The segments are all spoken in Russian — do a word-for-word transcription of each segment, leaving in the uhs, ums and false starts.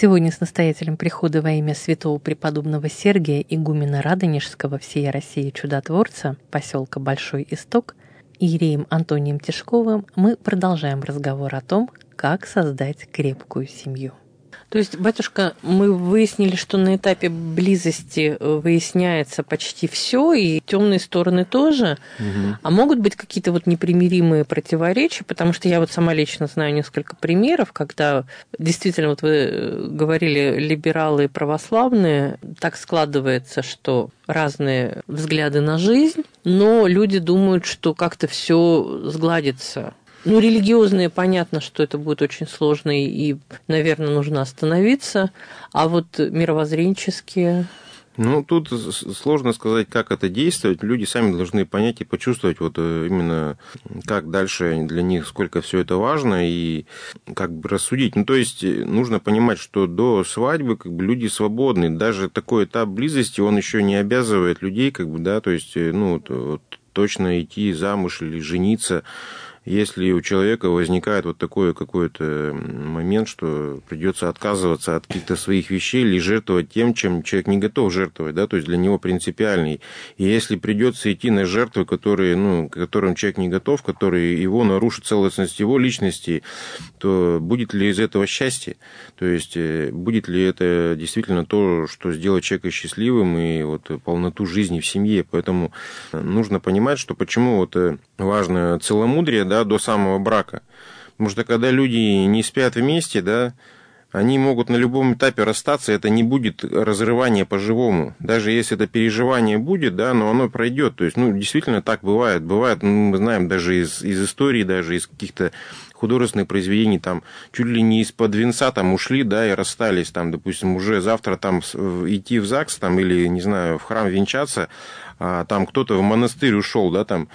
Сегодня с настоятелем прихода во имя святого преподобного Сергия игумена Радонежского всей России чудотворца поселка Большой Исток иереем Антонием Тишковым мы продолжаем разговор о том, как создать крепкую семью. То есть, батюшка, мы выяснили, что на этапе близости выясняется почти все, и темные стороны тоже. Угу. А могут быть какие-то вот непримиримые противоречия, потому что я вот сама лично знаю несколько примеров, когда действительно, вот вы говорили, либералы и православные, так складывается, что разные взгляды на жизнь, но люди думают, что как-то все сгладится. Ну, религиозные, понятно, что это будет очень сложно, и, наверное, нужно остановиться. А вот мировоззренческие... Ну, тут сложно сказать, как это действует. Люди сами должны понять и почувствовать вот именно, как дальше для них, сколько все это важно, и как бы рассудить. Ну, то есть, нужно понимать, что до свадьбы как бы люди свободны. Даже такой этап близости, он еще не обязывает людей, как бы, да, то есть, ну, вот, вот, точно идти замуж или жениться. Если у человека возникает вот такой какой-то момент, что придется отказываться от каких-то своих вещей или жертвовать тем, чем человек не готов жертвовать, да, то есть для него принципиальный. И если придется идти на жертвы, которые, ну, к которым человек не готов, которые его нарушат целостность его личности, то будет ли из этого счастье? То есть будет ли это действительно то, что сделает человека счастливым и вот полноту жизни в семье? Поэтому нужно понимать, что почему вот важно целомудрие, да, до самого брака. Потому что когда люди не спят вместе, да, они могут на любом этапе расстаться, это не будет разрывание по-живому. Даже если это переживание будет, да, но оно пройдет. То есть, ну, действительно так бывает. Бывает, ну, мы знаем даже из, из истории, даже из каких-то художественных произведений, там, чуть ли не из-под венца там ушли, да, и расстались, там, допустим, уже завтра там идти в ЗАГС, там, или, не знаю, в храм венчаться, а там кто-то в монастырь ушел, да, там,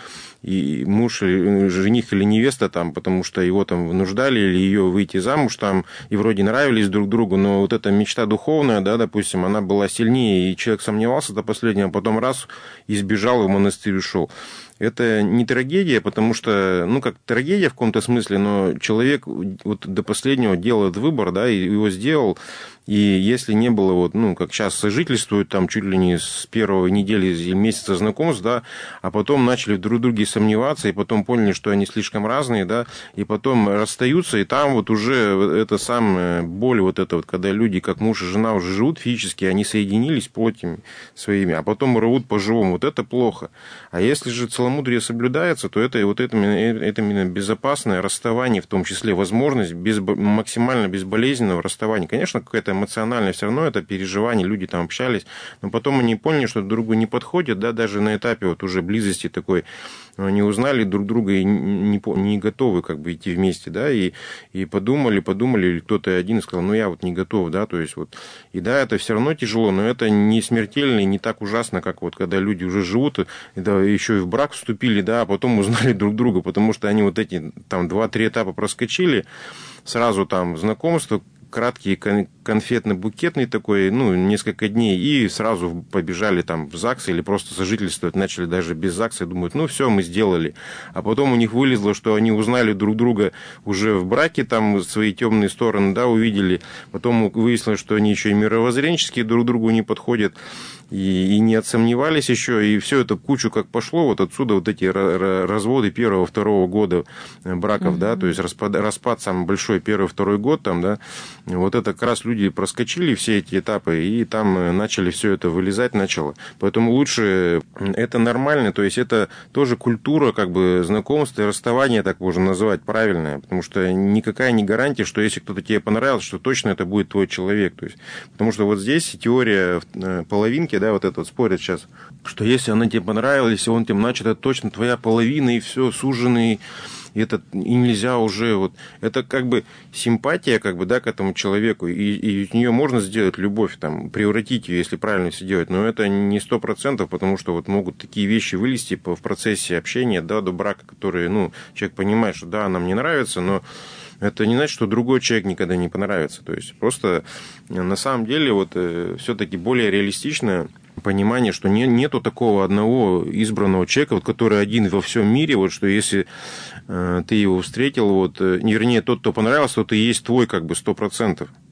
и муж, жених или невеста там, потому что его там вынуждали или ее выйти замуж там, и вроде нравились друг другу, но вот эта мечта духовная, да, допустим, она была сильнее, и человек сомневался до последнего, а потом раз, и сбежал, и в монастырь ушел. Это не трагедия, потому что, ну, как трагедия в каком-то смысле, но человек вот до последнего делает выбор, да, и его сделал, и если не было, вот, ну, как сейчас сожительствуют, там, чуть ли не с первой недели или месяца знакомств, да, а потом начали друг в друге сомневаться, и потом поняли, что они слишком разные, да, и потом расстаются, и там вот уже это самая боль, вот это вот, когда люди, как муж и жена, уже живут физически, они соединились плотями своими, а потом рвут по-живому, вот это плохо. А если же целомудрие соблюдается, то это вот это, это именно безопасное расставание, в том числе возможность без, максимально безболезненного расставания. Конечно, какая-то эмоциональная, все равно это переживание, люди там общались, но потом они поняли, что друг другу не подходят, да, даже на этапе вот уже близости такой, они узнали друг друга и не, не готовы как бы идти вместе, да, и, и подумали, подумали, или кто-то один и сказал, ну я вот не готов, да, то есть вот, и да, это все равно тяжело, но это не смертельно и не так ужасно, как вот когда люди уже живут, да, еще и в брак вступили, да, а потом узнали друг друга, потому что они вот эти там два-три этапа проскочили, сразу там знакомство, краткий конфетно-букетный такой, ну, несколько дней, и сразу побежали там в ЗАГС или просто сожительствовать, начали даже без ЗАГСа, и думают, ну, все, мы сделали. А потом у них вылезло, что они узнали друг друга уже в браке, там свои темные стороны, да, увидели. Потом выяснилось, что они еще и мировоззренческие друг другу не подходят, и, и не отсомневались еще, и все это кучу как пошло, вот отсюда вот эти разводы первого-второго года браков, mm-hmm. да, то есть распад, распад самый большой первый-второй год там, да, вот это как раз люди проскочили все эти этапы, и там начали все это вылезать начало. Поэтому лучше, это нормально, то есть это тоже культура как бы знакомства и расставания, так можно назвать, правильная, потому что никакая не гарантия, что если кто-то тебе понравился, что точно это будет твой человек. То есть, потому что вот здесь теория половинки, да, вот это вот спорят сейчас, что если она тебе понравилась, если он тебе, значит, это точно твоя половина, и все, суженый, и это и нельзя уже вот, это как бы симпатия как бы, да, к этому человеку, и, и из нее можно сделать любовь, там, превратить ее, если правильно все делать, но это не сто процентов, потому что вот могут такие вещи вылезти в процессе общения, да, до брака, которые, ну, человек понимает, что да, она мне нравится, но это не значит, что другой человек никогда не понравится. То есть просто на самом деле вот все-таки более реалистичное понимание, что не, нету такого одного избранного человека, вот, который один во всем мире, вот, что если э, ты его встретил, вот, э, вернее, тот, кто понравился, то ты и есть твой как бы сто процентов. То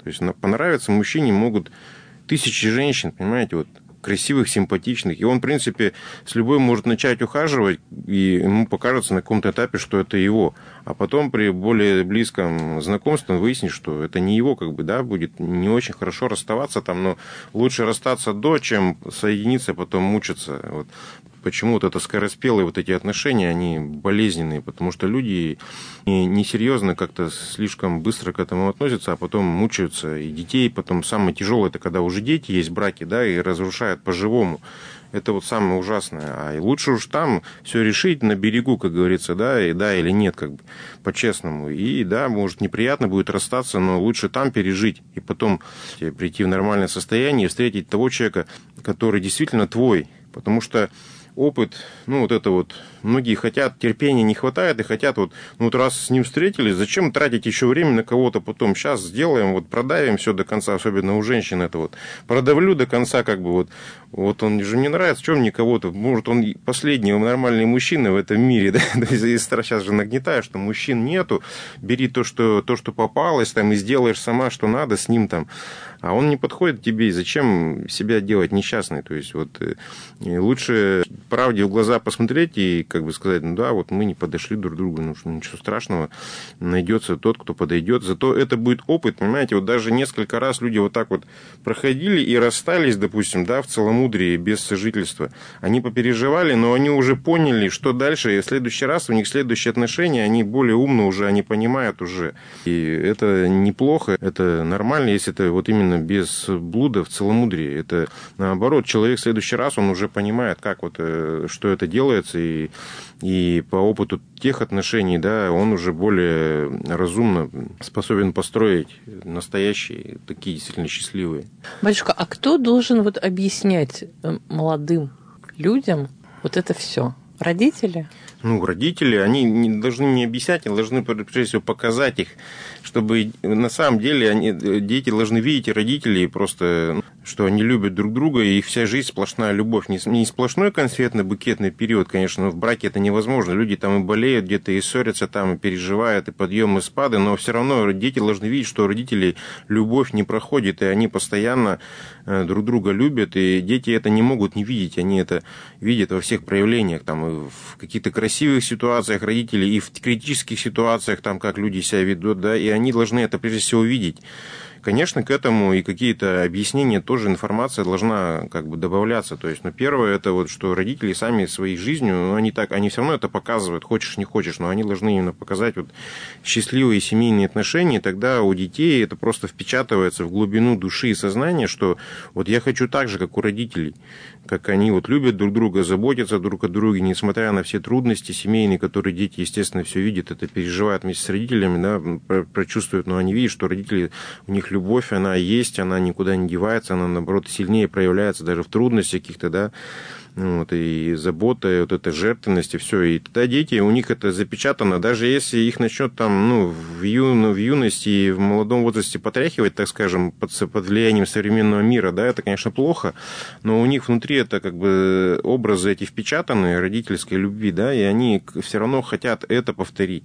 То есть понравиться мужчине могут тысячи женщин, понимаете, вот, красивых, симпатичных. И он, в принципе, с любой может начать ухаживать, и ему покажется на каком-то этапе, что это его. А потом при более близком знакомстве он выяснит, что это не его, как бы, да, будет не очень хорошо расставаться там, но лучше расстаться до, чем соединиться, потом мучиться. Вот. Почему вот это скороспелые вот эти отношения, они болезненные, потому что люди несерьезно как-то слишком быстро к этому относятся, а потом мучаются. И детей потом самое тяжелое, это когда уже дети есть, браки, да, и разрушают по-живому. Это вот самое ужасное. А лучше уж там все решить на берегу, как говорится, да, и да или нет, как бы, по-честному. И да, может, неприятно будет расстаться, но лучше там пережить и потом прийти в нормальное состояние и встретить того человека, который действительно твой. Потому что опыт, ну, вот это вот, многие хотят, терпения не хватает и хотят вот, ну, вот раз с ним встретились, зачем тратить еще время на кого-то потом, сейчас сделаем, вот продавим все до конца, особенно у женщин это вот, продавлю до конца, как бы вот, вот он же мне нравится, чем мне кого-то, может, он последний нормальный мужчина в этом мире, да, сейчас же нагнетаю, что мужчин нету, бери то, что, то, что попалось, там, и сделаешь сама, что надо с ним там, а он не подходит к тебе, и зачем себя делать несчастной, то есть вот лучше правде в глаза посмотреть и как бы сказать, ну да, вот мы не подошли друг к другу, ну ничего страшного, найдется тот, кто подойдет. Зато это будет опыт, понимаете, вот даже несколько раз люди вот так вот проходили и расстались, допустим, да, в целомудрии, без сожительства. Они попереживали, но они уже поняли, что дальше, и в следующий раз у них следующие отношения, они более умны уже, они понимают уже. И это неплохо, это нормально, если это вот именно без блуда в целомудрии. Это наоборот, человек в следующий раз, он уже понимает, как вот что это делается, и, и по опыту тех отношений, да, он уже более разумно способен построить настоящие, такие действительно счастливые. Батюшка, а кто должен вот объяснять молодым людям вот это все? Родители? Ну, родители, они не должны не объяснять, они должны, прежде всего, показать их, чтобы на самом деле они, дети должны видеть, и родители просто, что они любят друг друга, и их вся жизнь сплошная любовь. Не, не сплошной конфетно-букетный период, конечно, но в браке это невозможно. Люди там и болеют, где-то и ссорятся, там и переживают, и подъемы, и спады, но все равно дети должны видеть, что у родителей любовь не проходит, и они постоянно друг друга любят, и дети это не могут не видеть, они это видят во всех проявлениях, там, и в каких-то красивых ситуациях родителей, и в критических ситуациях, там, как люди себя ведут, да, и они должны это прежде всего видеть. Конечно, к этому и какие-то объяснения, тоже информация должна как бы добавляться. То есть, ну, первое, это вот, что родители сами своей жизнью, ну, они так, они все равно это показывают, хочешь, не хочешь, но они должны именно показать вот счастливые семейные отношения, тогда у детей это просто впечатывается в глубину души и сознания, что вот я хочу так же, как у родителей, как они вот любят друг друга, заботятся друг о друге, несмотря на все трудности семейные, которые дети, естественно, все видят, это переживают вместе с родителями, да, прочувствуют, но они видят, что родители, у них любовь, она есть, она никуда не девается, она, наоборот, сильнее проявляется даже в трудностях каких-то, да, вот, и забота, и вот эта жертвенность, и все. И тогда дети, у них это запечатано, даже если их начнет там, ну, в, ю, в юности и в молодом возрасте потряхивать, так скажем, под, под влиянием современного мира, да, это, конечно, плохо, но у них внутри это как бы образы эти впечатаны родительской любви, да, и они все равно хотят это повторить.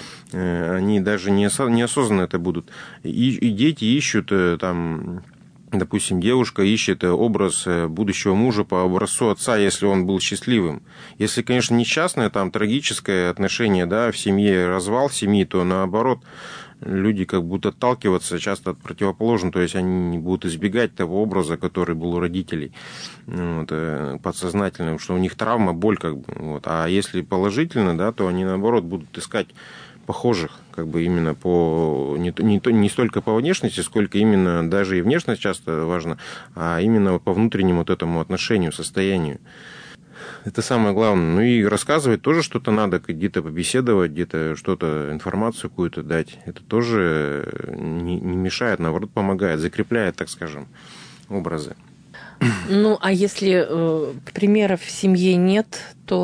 Они даже неосознанно это будут. И, и дети ищут там... Допустим, девушка ищет образ будущего мужа по образцу отца, если он был счастливым. Если, конечно, несчастное, там, трагическое отношение, да, в семье, развал семьи, то, наоборот, люди как будут отталкиваться часто от противоположного, то есть они будут избегать того образа, который был у родителей, вот, подсознательно, что у них травма, боль, как бы, вот. А если положительно, да, то они, наоборот, будут искать похожих, как бы именно по не, не, не столько по внешности, сколько именно, даже и внешность часто важно, а именно по внутреннему вот этому отношению, состоянию. Это самое главное. Ну и рассказывать тоже что-то надо, где-то побеседовать, где-то что-то, информацию какую-то дать. Это тоже не, не мешает, наоборот, помогает, закрепляет, так скажем, образы. Ну, а если э, примеров в семье нет, то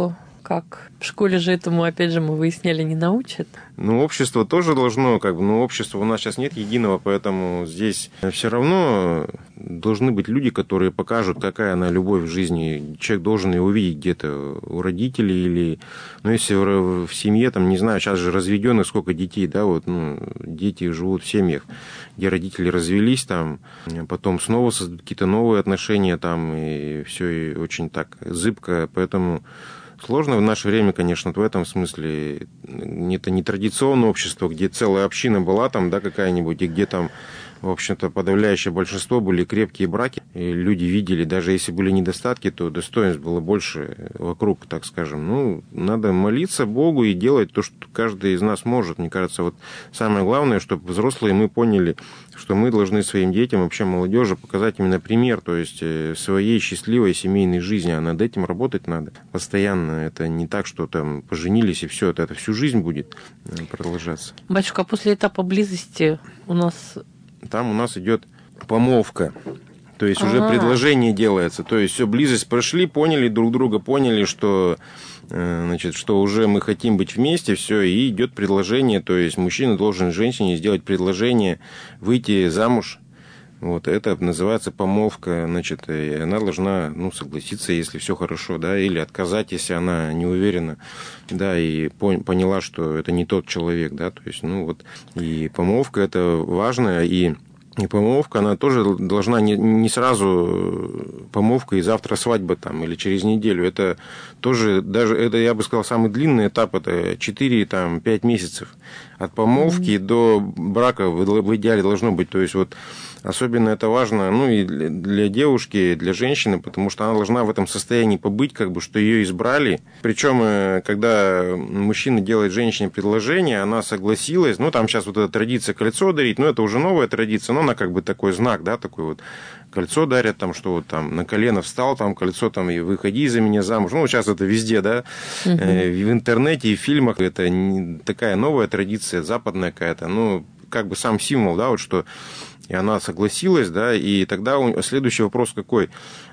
как? В школе же этому, опять же, мы выясняли, не научат. Ну, общество тоже должно, как бы, ну, общества у нас сейчас нет единого, поэтому здесь все равно должны быть люди, которые покажут, какая она любовь в жизни. Человек должен ее увидеть где-то у родителей или, ну, если в, в семье, там, не знаю, сейчас же разведенных сколько детей, да, вот, ну, дети живут в семьях, где родители развелись, там, потом снова создают какие-то новые отношения, там, и все и очень так зыбко, поэтому сложно в наше время, конечно, в этом смысле. Это не традиционное общество, где целая община была там, да, какая-нибудь, и где там, в общем-то, подавляющее большинство были крепкие браки. И люди видели, даже если были недостатки, то достоинств было больше вокруг, так скажем. Ну, надо молиться Богу и делать то, что каждый из нас может. Мне кажется, вот самое главное, чтобы взрослые мы поняли, что мы должны своим детям, вообще молодежи, показать именно пример, то есть своей счастливой семейной жизни, а над этим работать надо постоянно. Это не так, что там поженились и все, это, это всю жизнь будет продолжаться. Батюшка, а после этапа близости у нас... Там у нас идет помолвка. То есть уже А-а-а. предложение делается. То есть все, близость прошли, поняли друг друга, поняли, что, значит, что уже мы хотим быть вместе, все, и идет предложение. То есть мужчина должен женщине сделать предложение выйти замуж. Вот это называется помолвка, значит, и она должна, ну, согласиться, если все хорошо, да, или отказать, если она не уверена, да, и поняла, что это не тот человек, да, то есть, ну, вот, и помолвка это важно, и И помолвка, она тоже должна не, не сразу помолвка и завтра свадьба там, или через неделю. Это тоже, даже, это, я бы сказал, самый длинный этап, это четыре-пять месяцев. От помолвки mm-hmm. до брака в идеале должно быть. То есть, вот особенно это важно, ну, и для девушки, и для женщины, потому что она должна в этом состоянии побыть, как бы, что ее избрали. Причем, когда мужчина делает женщине предложение, она согласилась. Ну, там сейчас вот эта традиция кольцо дарить, ну, это уже новая традиция, но она как бы такой знак, да, такой вот. Кольцо дарят, там, что вот там на колено встал, там кольцо, там, и выходи за меня замуж. Ну, сейчас это везде, да, угу. э, в интернете и в фильмах. Это не такая новая традиция, западная какая-то. Ну, как бы сам символ, да, вот что... И она согласилась, да, и тогда следующий вопрос какой?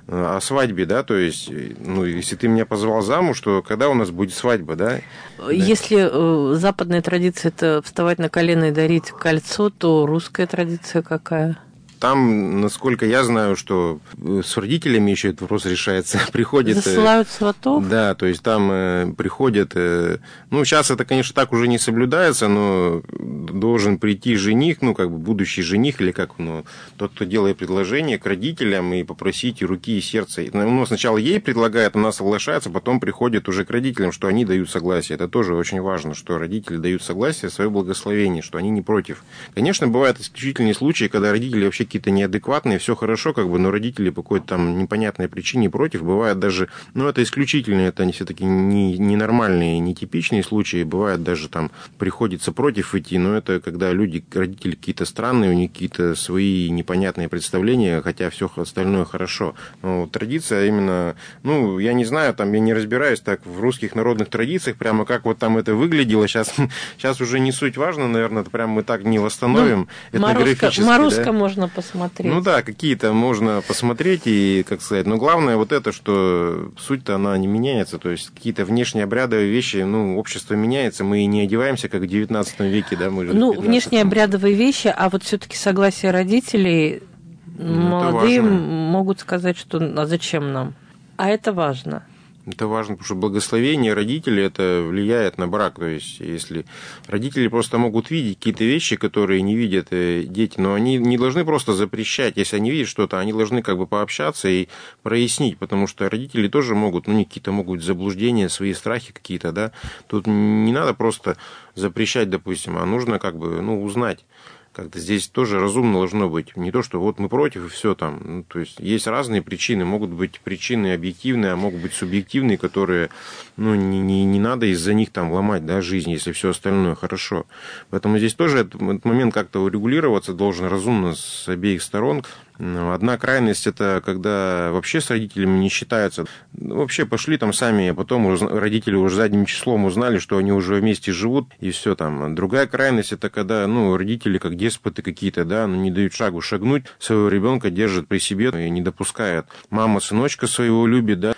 О свадьбе, да, то есть, ну, если ты меня позвал замуж, то когда у нас будет свадьба, да? Если э, западная традиция – это вставать на колено и дарить кольцо, то русская традиция какая? Там, насколько я знаю, что с родителями еще этот вопрос решается. Приходит... Засылают сватов? Да, то есть там э, приходят... Э, ну, сейчас это, конечно, так уже не соблюдается, но должен прийти жених, ну, как бы будущий жених, или как, ну, тот, кто делает предложение к родителям и попросить руки и сердца. Ну, сначала ей предлагает, она соглашается, потом приходит уже к родителям, что они дают согласие. Это тоже очень важно, что родители дают согласие, свое благословение, что они не против. Конечно, бывают исключительные случаи, когда родители вообще какие-то неадекватные, все хорошо, как бы, но родители по какой-то там непонятной причине против. Бывает даже, ну, это исключительно, это они все-таки не, не нормальные, не типичные случаи. Бывает даже там приходится против идти, но это когда люди, родители какие-то странные, у них какие-то свои непонятные представления, хотя все остальное хорошо. Но традиция именно, ну, я не знаю, там, я не разбираюсь так в русских народных традициях, прямо как вот там это выглядело. Сейчас, сейчас уже не суть важно, наверное, это прямо мы так не восстановим ну, этнографически. Морозко да? Можно посмотреть. Ну да, какие-то можно посмотреть и, как сказать, но главное вот это, что суть-то она не меняется, то есть какие-то внешние обрядовые вещи, ну, общество меняется, мы не одеваемся, как в девятнадцатом веке, да, мы же ну, внешние обрядовые вещи, а вот все-таки согласие родителей, ну, молодые могут сказать, что а зачем нам? А это важно. Это важно, потому что благословение родителей это влияет на брак. То есть, если родители просто могут видеть какие-то вещи, которые не видят дети, но они не должны просто запрещать. Если они видят что-то, они должны как бы пообщаться и прояснить, потому что родители тоже могут, ну, какие-то могут заблуждения, свои страхи какие-то, да. Тут не надо просто запрещать, допустим, а нужно как бы, ну, узнать. Как-то здесь тоже разумно должно быть. Не то, что вот мы против и все там. Ну, то есть есть разные причины. Могут быть причины объективные, а могут быть субъективные, которые, ну, не, не, не надо из-за них там ломать, да, жизнь, если все остальное хорошо. Поэтому здесь тоже этот, этот момент как-то урегулироваться должен разумно с обеих сторон. Одна крайность – это когда вообще с родителями не считаются. Вообще пошли там сами, а потом родители уже задним числом узнали, что они уже вместе живут, и все там. Другая крайность – это когда, ну, родители как деспоты какие-то, да, ну, не дают шагу шагнуть, своего ребенка держат при себе и не допускают. Мама сыночка своего любит, да,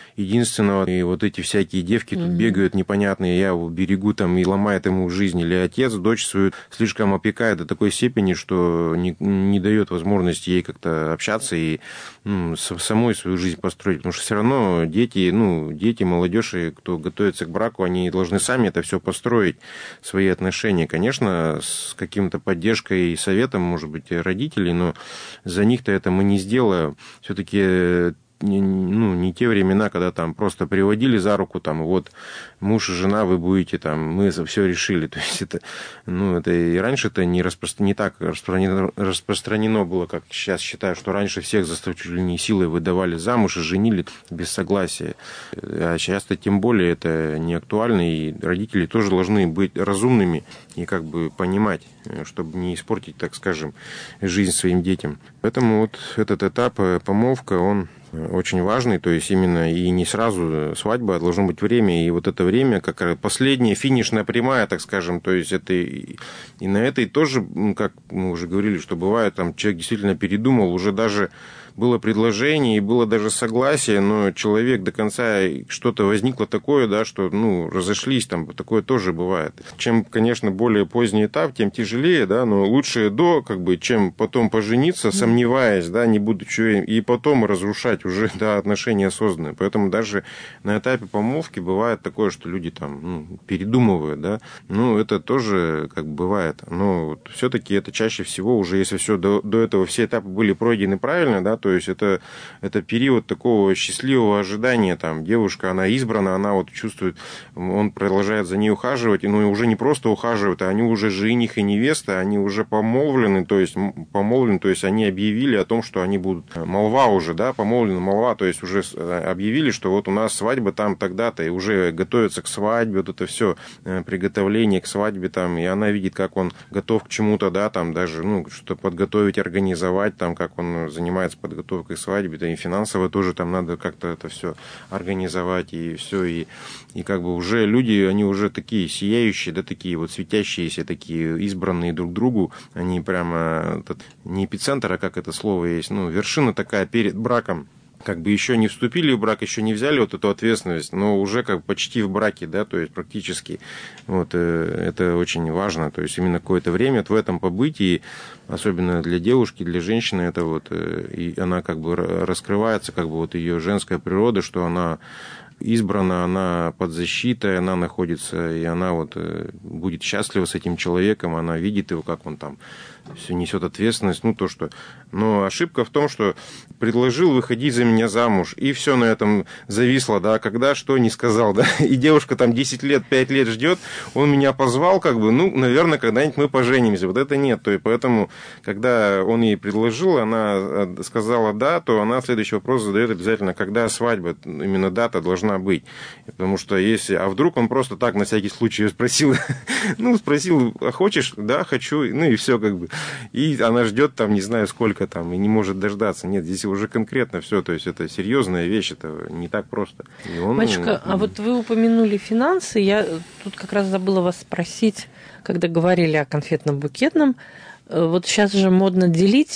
единственного, и вот эти всякие девки тут mm-hmm. бегают непонятные, я его берегу там и ломает ему жизнь, или отец дочь свою слишком опекает до такой степени, что не, не дает возможности ей как-то общаться и ну, самой свою жизнь построить, потому что все равно дети, ну, дети, молодежь, и кто готовится к браку, они должны сами это все построить, свои отношения, конечно, с каким-то поддержкой и советом, может быть, родителей, но за них-то это мы не сделаем. Все-таки ну, не те времена, когда там просто приводили за руку, там, вот, муж и жена, вы будете, там, мы все решили. То есть это, ну, это и раньше-то не, распро... не так распространено, распространено было, как сейчас считаю, что раньше всех заставительной силой выдавали замуж и женили без согласия. А сейчас-то тем более это не актуально, и родители тоже должны быть разумными и как бы понимать, чтобы не испортить, так скажем, жизнь своим детям. Поэтому вот этот этап, помолвка, он очень важный, то есть именно и не сразу свадьба, а должно быть время, и вот это время, как последняя финишная прямая, так скажем, то есть это и на этой тоже, как мы уже говорили, что бывает, там человек действительно передумал, уже даже было предложение и было даже согласие, но человек до конца что-то возникло такое, да, что, ну, разошлись, там, такое тоже бывает. Чем, конечно, более поздний этап, тем тяжелее, да, но лучше до, как бы, чем потом пожениться, сомневаясь, да, не будучи, и потом разрушать уже, да, отношения созданные. Поэтому даже на этапе помолвки бывает такое, что люди там, ну, передумывают, да, ну, это тоже, как бы, бывает. Но вот все-таки это чаще всего уже, если все до, до этого все этапы были пройдены правильно, да, то есть это, это период такого счастливого ожидания, там, девушка, она избрана, она вот чувствует, он продолжает за ней ухаживать, ну, и уже не просто ухаживают, а они уже жених и невеста, они уже помолвлены, то есть, помолвлены, то есть, они объявили о том, что они будут, молва уже, да, помолвлены, молва, то есть, уже объявили, что вот у нас свадьба там тогда-то, и уже готовятся к свадьбе, вот это все, приготовление к свадьбе, там, и она видит, как он готов к чему-то, да, там, даже, ну, что подготовить, организовать, там, как он занимается подготовкой к свадьбе, да и финансово тоже там надо как-то это все организовать, и все, и, и как бы уже люди, они уже такие сияющие, да, такие вот светящиеся, такие избранные друг другу, они прямо, этот, не эпицентр, а как это слово есть, ну, вершина такая перед браком, как бы еще не вступили в брак, еще не взяли вот эту ответственность, но уже как почти в браке, да, то есть практически. Вот это очень важно, то есть именно какое-то время в этом побыть, и особенно для девушки, для женщины, это вот, и она как бы раскрывается, как бы вот ее женская природа, что она избрана, она под защитой, она находится, и она вот будет счастлива с этим человеком, она видит его, как он там все несет ответственность, ну то, что... Но ошибка в том, что предложил выходить за меня замуж, и все на этом зависло, да, когда что не сказал, да, и девушка там десять лет, пять лет ждет, он меня позвал, как бы, ну, наверное, когда-нибудь мы поженимся, вот это нет, то и поэтому, когда он ей предложил, она сказала да, то она следующий вопрос задает обязательно, когда свадьба, именно дата должна быть, потому что если, а вдруг он просто так на всякий случай спросил, ну, спросил, а хочешь? Да, хочу, ну и все, как бы, и она ждет там, не знаю сколько там, и не может дождаться. Нет, здесь уже конкретно все, то есть это серьезная вещь, это не так просто. И он... Мачка, а вот вы упомянули финансы, я тут как раз забыла вас спросить, когда говорили о конфетно-букетном, вот сейчас же модно делить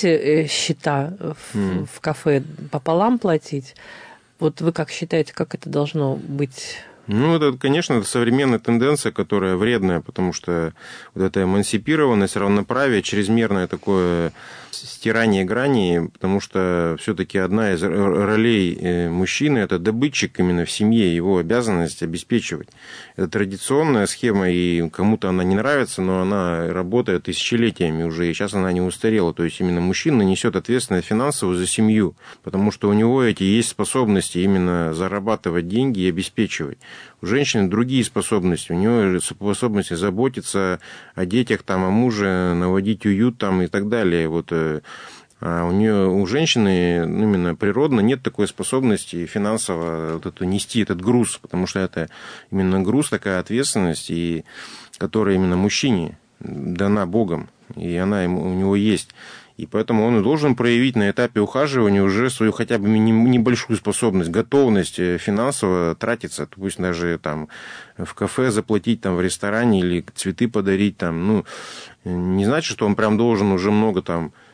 счета в, mm. в кафе, пополам платить. Вот вы как считаете, как это должно быть? Ну, это, конечно, это современная тенденция, которая вредная, потому что вот эта эмансипированность, равноправие, чрезмерное такое стирание граней, потому что все-таки одна из ролей мужчины – это добытчик именно в семье, его обязанность обеспечивать. Это традиционная схема, и кому-то она не нравится, но она работает тысячелетиями уже, и сейчас она не устарела. То есть именно мужчина несет ответственность финансовую за семью, потому что у него эти есть способности именно зарабатывать деньги и обеспечивать. У женщины другие способности, у нее способности заботиться о детях, там, о муже, наводить уют там, и так далее. Вот, а у нее, у женщины именно природно нет такой способности финансово вот эту, нести этот груз, потому что это именно груз, такая ответственность, и, которая именно мужчине дана Богом, и она ему, у него есть. И поэтому он и должен проявить на этапе ухаживания уже свою хотя бы небольшую способность, готовность финансово тратиться. Пусть даже там в кафе заплатить, там, в ресторане или цветы подарить. Там, ну, не значит, что он прям должен уже много там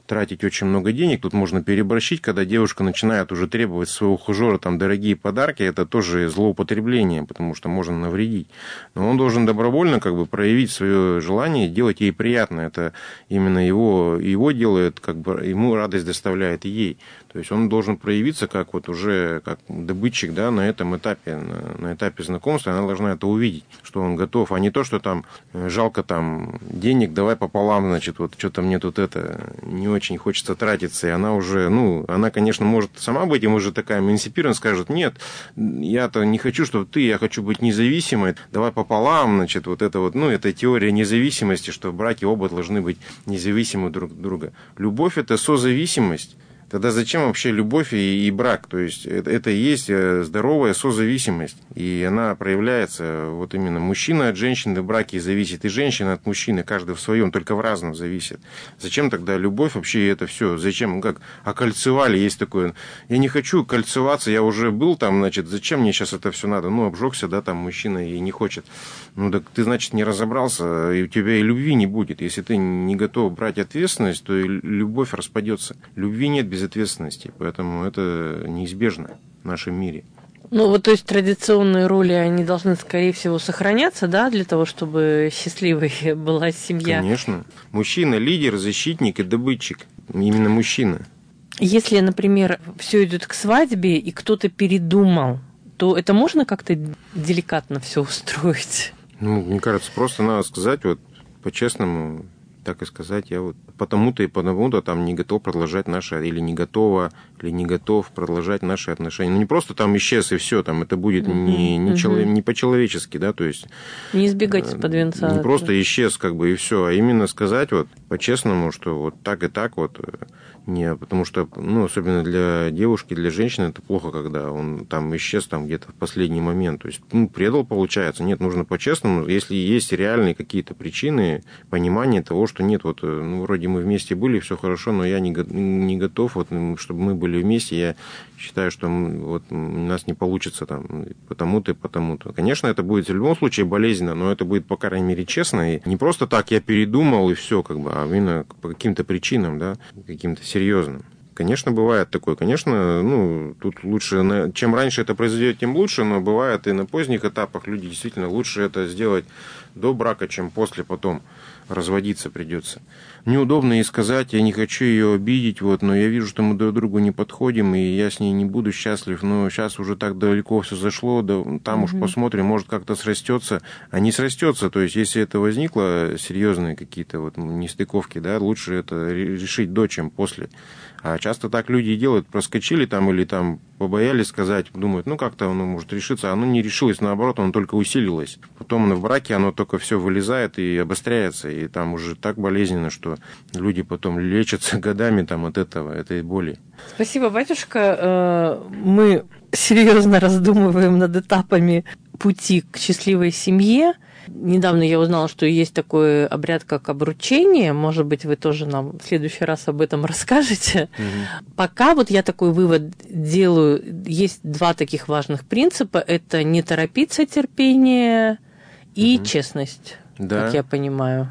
тратить очень много денег, тут можно переборщить, когда девушка начинает уже требовать своего ухажера там дорогие подарки, это тоже злоупотребление, потому что можно навредить. Но он должен добровольно как бы проявить свое желание, делать ей приятно. Это именно его, его делает, как бы ему радость доставляет и ей. То есть он должен проявиться как вот уже как добытчик, да, на этом этапе, на, на этапе знакомства, она должна это увидеть, что он готов, а не то, что там жалко там денег, давай пополам, значит, вот что-то мне тут это не очень хочется тратиться, и она уже, ну, она, конечно, может сама быть, и может такая эмансипирована, скажет, нет, я-то не хочу, чтобы ты, я хочу быть независимой, давай пополам, значит, вот это вот, ну, это теория независимости, что в браке оба должны быть независимы друг от друга. Любовь – это созависимость. Тогда зачем вообще любовь и, и брак? То есть это, это и есть здоровая созависимость. И она проявляется, вот именно мужчина от женщины в браке зависит, и женщина от мужчины, каждый в своем, только в разном зависит. Зачем тогда любовь вообще это все? Зачем? Как окольцевали, есть такое. Я не хочу кольцеваться, я уже был там, значит, зачем мне сейчас это все надо? Ну, обжегся, да, там мужчина и не хочет. Ну, так ты, значит, не разобрался, и у тебя и любви не будет. Если ты не готов брать ответственность, то и любовь распадется. Любви нет без ответственности, поэтому это неизбежно в нашем мире. Ну, вот, то есть традиционные роли, они должны, скорее всего, сохраняться, да, для того, чтобы счастливой была семья? Конечно. Мужчина – лидер, защитник и добытчик. Именно мужчина. Если, например, все идет к свадьбе, и кто-то передумал, то это можно как-то деликатно все устроить? Ну, мне кажется, просто надо сказать вот по-честному, так и сказать, я вот потому-то и потому-то там не готов продолжать наши, или не готова, или не готов продолжать наши отношения. Ну, не просто там исчез и все, там это будет uh-huh, не, не, uh-huh. челов... не по-человечески, да, то есть... Не избегать из-под венца. Не просто исчез, как бы, и все, а именно сказать вот по-честному, что вот так и так вот, не, потому что, ну, особенно для девушки, для женщины это плохо, когда он там исчез там где-то в последний момент, то есть, ну, предал, получается, нет, нужно по-честному, если есть реальные какие-то причины, понимание того, что нет, вот, ну, вроде мы вместе были, все хорошо, но я не, не готов, вот, чтобы мы были вместе, я считаю, что вот, у нас не получится там потому-то и потому-то. Конечно, это будет в любом случае болезненно, но это будет, по крайней мере, честно, и не просто так я передумал и все, как бы, а именно по каким-то причинам, да, каким-то серьезным. Конечно, бывает такое. Конечно, ну, тут лучше, чем раньше это произойдет, тем лучше, но бывает и на поздних этапах люди действительно лучше это сделать до брака, чем после, потом разводиться придется. Неудобно ей сказать, я не хочу ее обидеть, вот, но я вижу, что мы друг другу не подходим, и я с ней не буду счастлив, но сейчас уже так далеко все зашло, да, там mm-hmm. уж посмотрим, может как-то срастется, а не срастется, то есть если это возникло, серьезные какие-то вот нестыковки, да, лучше это решить до, чем после. А часто так люди и делают, проскочили там или там побоялись сказать, думают, ну как-то оно может решиться, а оно не решилось, наоборот, оно только усилилось. Потом в браке оно только все вылезает и обостряется, и там уже так болезненно, что люди потом лечатся годами там от этого, этой боли. Спасибо, батюшка. Мы серьезно раздумываем над этапами пути к счастливой семье. Недавно я узнала, что есть такой обряд, как обручение. Может быть, вы тоже нам в следующий раз об этом расскажете. Угу. Пока вот я такой вывод делаю. Есть два таких важных принципа. Это не торопиться, терпение и угу. честность, да. Как я понимаю.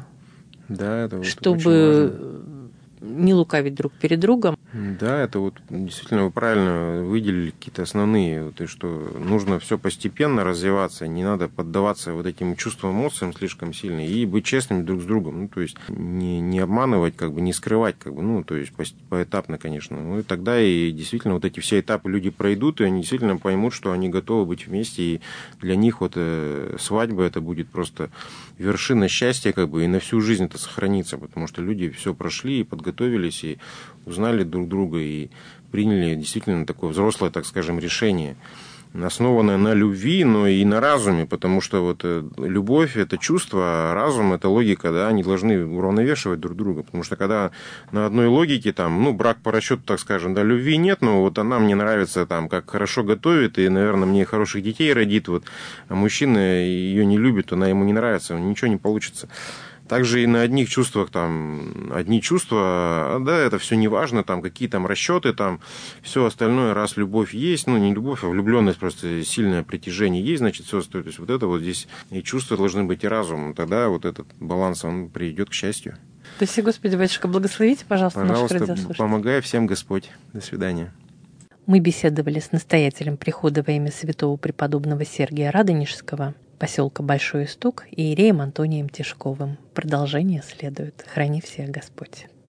Да, это вот чтобы не лукавить друг перед другом. Да, это вот действительно вы правильно выделили какие-то основные, то, что нужно все постепенно развиваться, не надо поддаваться вот этим чувствам, эмоциям слишком сильно и быть честными друг с другом, ну, то есть не, не обманывать, как бы, не скрывать, как бы, ну, то есть поэтапно, конечно. Ну, и тогда и действительно вот эти все этапы люди пройдут, и они действительно поймут, что они готовы быть вместе, и для них вот э, свадьба это будет просто вершина счастья, как бы, и на всю жизнь это сохранится, потому что люди все прошли и подготовились, и узнали друг друга, и приняли действительно такое взрослое, так скажем, решение, основанное на любви, но и на разуме, потому что вот любовь – это чувство, а разум – это логика, да, они должны уравновешивать друг друга, потому что когда на одной логике, там, ну, брак по расчету, так скажем, да, любви нет, но вот она мне нравится, там, как хорошо готовит, и, наверное, мне хороших детей родит, вот, а мужчина ее не любит, она ему не нравится, ничего не получится. Также и на одних чувствах, там, одни чувства, да, это все не важно, там, какие там расчеты, там, все остальное, раз любовь есть, ну, не любовь, а влюбленность, просто сильное притяжение есть, значит, все остальное. То есть вот это вот здесь и чувства должны быть, и разум. Тогда вот этот баланс, он приведет к счастью. Спаси Господи, батюшка, благословите, пожалуйста, Пожалуйста, наших радиослушателей. помогай всем Господь. До свидания. Мы беседовали с настоятелем прихода во имя святого преподобного Сергия Радонежского, поселка Большой Исток, иереем Антонием Тишковым. Продолжение следует. Храни всех Господь.